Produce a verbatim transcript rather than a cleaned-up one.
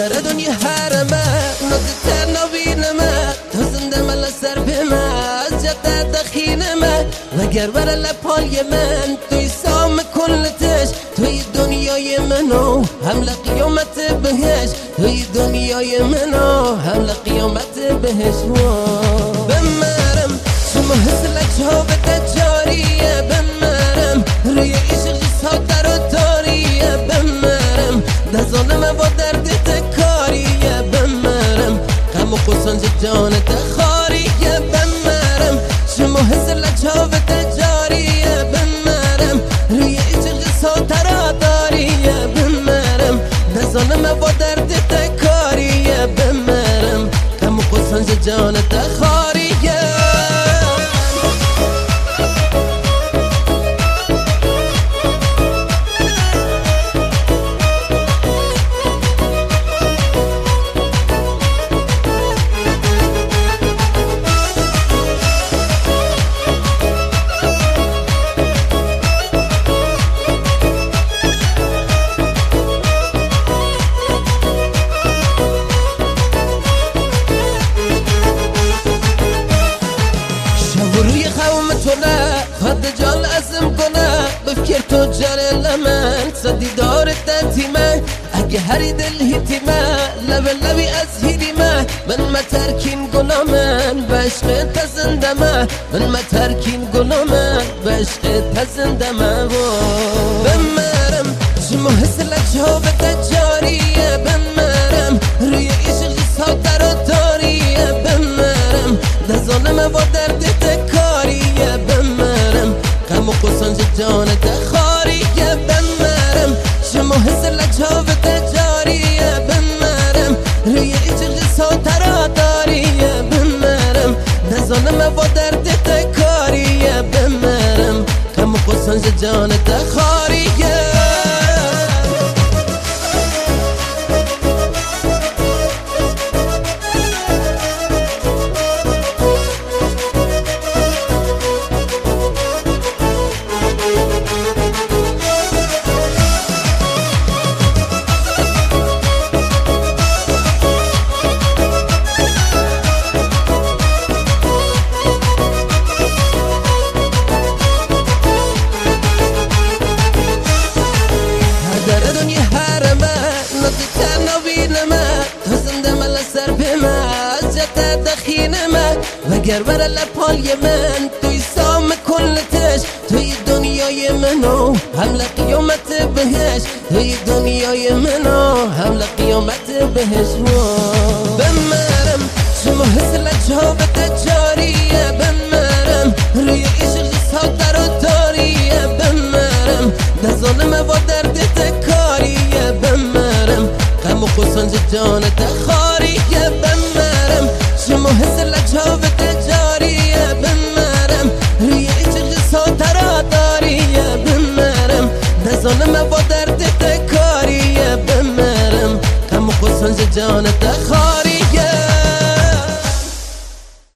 هدر دنیا حرمه نزدیکتر نبینمه تو زنده مل سر بمه از جده دخینمه وگر بر لپای من توی سام کلتش توی دنیای منو هم لقیامت بهش توی دنیای منو هم لقیامت بهش بمرم شما حسلک ها به تجاریه بمرم روی عشق جسا در و تاریه بمرم نزانم با درد تکاریه بمرم غم و قسنج جان تخاریه بمرم شما حسلک ها به تجاریه بمرم روی عشق جسا در داریه بمرم نزانم با درد تکاریه بمرم غم و قسنج جان تخاریه روی خوام تو نه خد جال ازم کنه بفکر تو جره لمن صدی دار تتیمه اگه هری دل هیتیمه لب لبی از هیدیمه من ما ترکین گنامن بشق تزندمه من ما ترکین گنامن بشق تزندمه بمرم شما حسلک ها به تجاریه بمرم روی عشق جسا در و تاریه بمرم نزانم با درد تکاریه بمرم غم و قسنج جان تخاریه بمرم شما حسلک ها به تجاریه بمرم روی عشق جسا در داریه بمرم نزانم با درد تکاریه بمرم غم و قسنج جان تخاریه وگر بر لپای من توی سام کلتش توی دنیای منو هم لقیامت بهش توی دنیای منو هم لقیامت بهش بمرم شما حسلک ها به تجاریه بمرم روی عشق جسا در و تاریه بمرم نزانم با درد تکاریه بمرم غم و قسنج جان تخاریه بمرم شما حسلک ها به تجاریه بمرم روی عشق جسا در داریه بمرم نزانم با درد تکاریه بمرم غم و قسنج جان